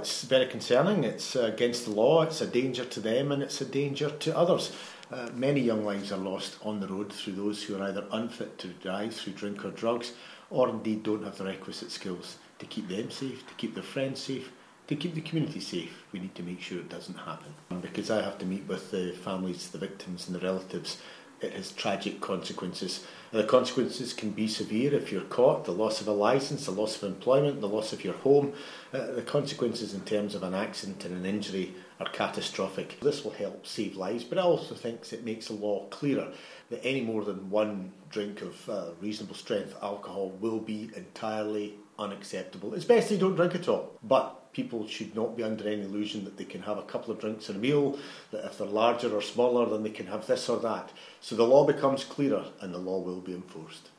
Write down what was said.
it's very concerning. It's against the law, it's a danger to them and it's a danger to others. Many young lives are lost on the road through those who are either unfit to drive through drink or drugs, or indeed don't have the requisite skills to keep them safe, to keep their friends safe, to keep the community safe. We need to make sure it doesn't happen. And because I have to meet with the families, the victims and the relatives, it has tragic consequences. The consequences can be severe if you're caught: the loss of a licence, the loss of employment, the loss of your home. The consequences in terms of an accident and an injury are catastrophic. This will help save lives, but I also think it makes the law clearer that any more than one drink of reasonable strength alcohol will be entirely unacceptable. It's best they don't drink at all, but people should not be under any illusion that they can have a couple of drinks in a meal, that if they're larger or smaller then they can have this or that. So the law becomes clearer and the law will be enforced.